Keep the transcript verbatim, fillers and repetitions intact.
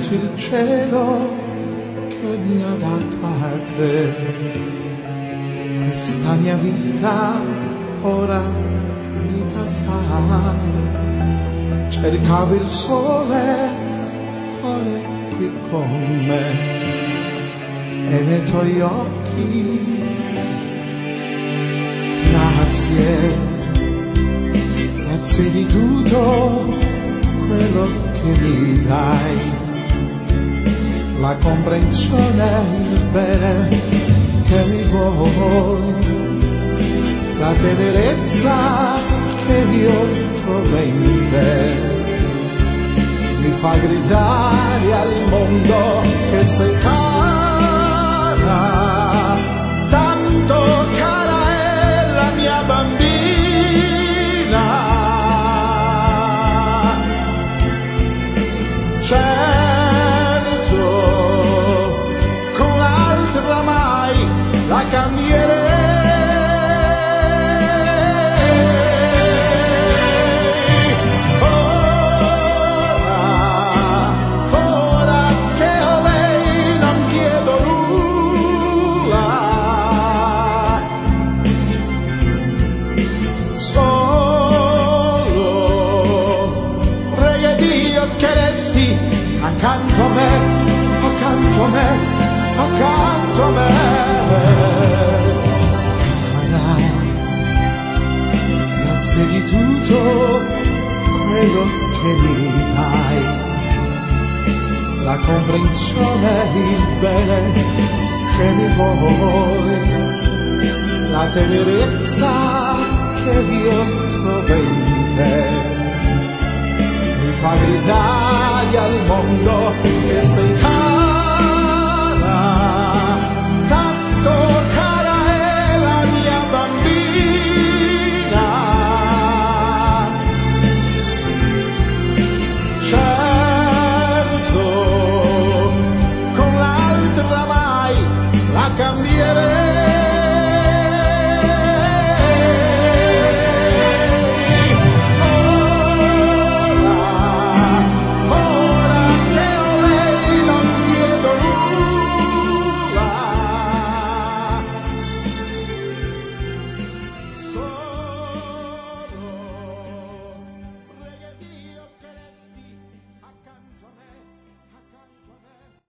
tutto il cielo che mi ha dato a te. Questa mia vita ora vita sa, cercavo il sole, ora è qui con me, e nei tuoi occhi grazie, grazie di tutto quello che mi dai, la comprensione, il bene che mi vuoi, la tenerezza che io trovo in te, mi fa gridare al mondo che sei cara, tanto cara è la mia bambina. Certo, con l'altra mai la cambierei. Accanto a me, accanto a me, accanto a me. Cara, grazie di tutto quello che mi dai, la comprensione, il bene che mi vuoi, la tenerezza che io trovo in te, fa gridare al mondo che sei cara, tanto cara è la mia bambina. Certo, con l'altra mai la cambierei.